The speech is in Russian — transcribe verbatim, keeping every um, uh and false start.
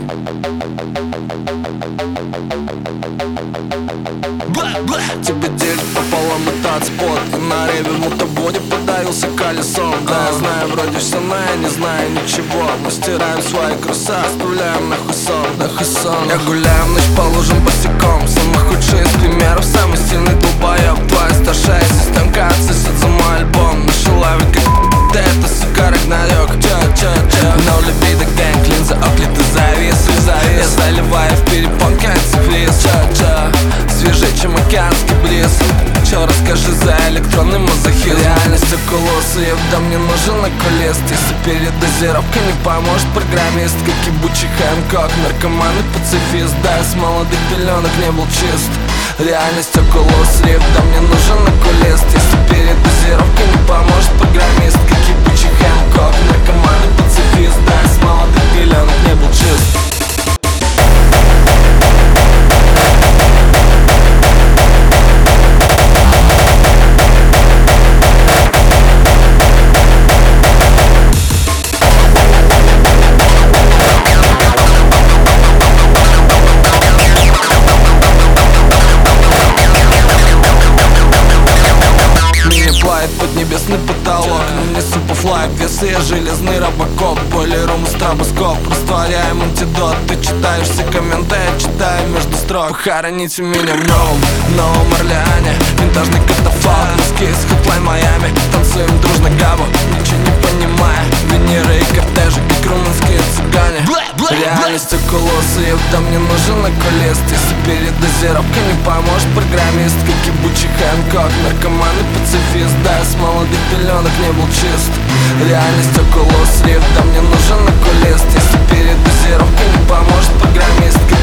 Тебе делит пополам и танцпот, и на реве в мотободе подавился колесом. Да, я знаю, вроде все, но я не знаю ничего. Мы стираем свои кросса, оставляем нахуй сон, нахуй сон. Я гуляю ночь по лужам босиком. Самый худший из примеров, самый сильный долбоеб. Твоя старшая системка отсосет за мой альбом. Наши лавы как да это, сука, Рагнарёк. Чё, чё, чё. No libido gang, линза окли, ты завис, завис. Я заливаю в перепонке антифриз. Чё, чё, свежее, чем океанский бриз. Чё, расскажи за электронный мазохизм. Реальность околоса, ебда, мне нужен окулист. Если передозировка не поможет программист, как ебучий Хэнкок, наркоман и пацифист. Да, я с молодых пеленок не был чист. Реальность околоса, ебда, мне нужен окулист. Если передозировка не поможет программист, как ебучий Хэнкок, наркоман и пацифист. Да, я с молодых пеленок не был чист. Поднебесный потолок, но не суперфлай, весы я железный робокоп. Бойлерум стробоскоп, растворяем антидот. Ты читаешь все комменты, я читаю между строк. Похороните меня в новом, новом Орлеане. Винтажный катафалк, носки из Hotline Miami. Танцуем дружно габу, ничего не понимая. Венеры и кортежи, как румынские цыгане. Реальность околоса, ебда, мне нужен окулист. Если передозировка не поможет программист, как ебучий Хэнкок, наркоман и пацифист. Да, я с молодых пеленок не был чист. Реальность околоса, ебда, мне нужен окулист. Если передозировка не поможет программист,